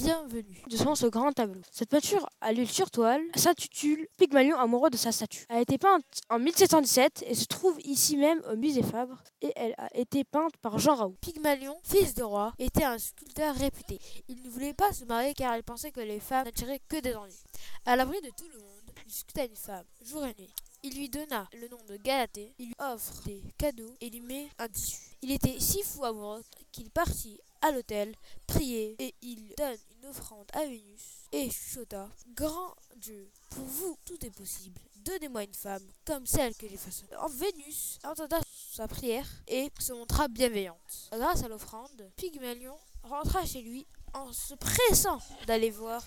bienvenue devant ce grand tableau. Cette peinture à l'huile sur toile s'intitule Pygmalion amoureux de sa statue. Elle a été peinte en 1717 et se trouve ici même au musée Fabre et elle a été peinte par Jean Raoult. Pygmalion, fils de roi, était un sculpteur réputé. Il ne voulait pas se marier car il pensait que les femmes n'attiraient que des ennuis. À l'abri de tout le monde, il sculpta une femme, jour et nuit. Il lui donna le nom de Galatée, il lui offre des cadeaux et lui met un tissu. Il était si fou amoureux qu'il partit à l'autel, prier et il donne une offrande à Vénus et chuchota: Grand Dieu, pour vous tout est possible. Donnez-moi une femme comme celle que j'ai façonnée. Vénus entenda sa prière et se montra bienveillante. Grâce à l'offrande, Pygmalion rentra chez lui en se pressant d'aller voir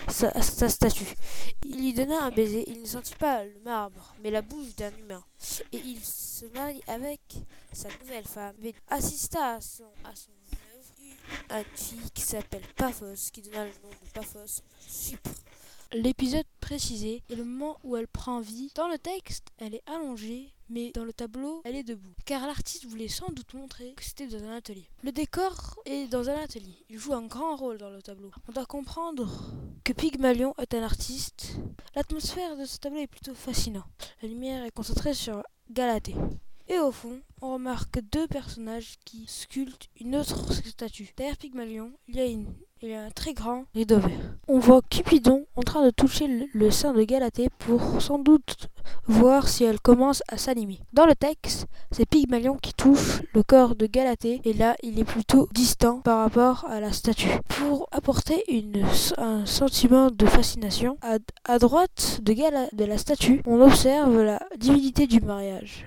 sa statue. Il lui donna un baiser, il ne sentit pas le marbre, mais la bouche d'un humain. Et il se marie avec sa nouvelle femme. Vénus assista à son œuvre, une fille qui s'appelle Paphos, qui donna le nom de Paphos, Chypre. L'épisode précisé est le moment où elle prend vie. Dans le texte, elle est allongée, mais dans le tableau, elle est debout, car l'artiste voulait sans doute montrer que c'était dans un atelier. Le décor est dans un atelier. Il joue un grand rôle dans le tableau. On doit comprendre que Pygmalion est un artiste. L'atmosphère de ce tableau est plutôt fascinante. La lumière est concentrée sur Galatée. Et au fond, on remarque deux personnages qui sculptent une autre statue. Derrière Pygmalion, il y a un très grand rideau vert. On voit Cupidon en train de toucher le sein de Galatée pour sans doute voir si elle commence à s'animer. Dans le texte, c'est Pygmalion qui touche le corps de Galatée et là, il est plutôt distant par rapport à la statue. Pour apporter un sentiment de fascination, à droite de la statue, on observe la divinité du mariage.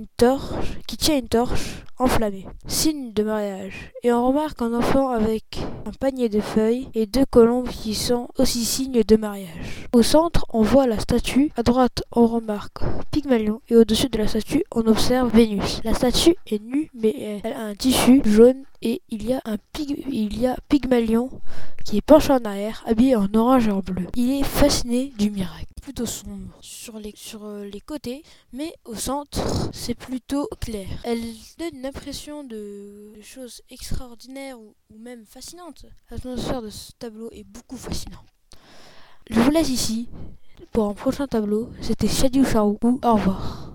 Qui tient une torche enflammée, signe de mariage. Et on remarque un enfant avec un panier de feuilles et deux colombes qui sont aussi signes de mariage. Au centre, on voit la statue. À droite, on remarque Pygmalion et au-dessus de la statue, on observe Vénus. La statue est nue, mais elle a un tissu jaune et il y a Pygmalion qui est penché en arrière, habillé en orange et en bleu. Il est fasciné du miracle. Plutôt sombre sur les côtés, mais au centre, c'est plutôt clair. Elle donne une impression de choses extraordinaires ou même fascinantes. L'atmosphère de ce tableau est beaucoup fascinante. Je vous laisse ici pour un prochain tableau. C'était Chadiou Charou. Au revoir.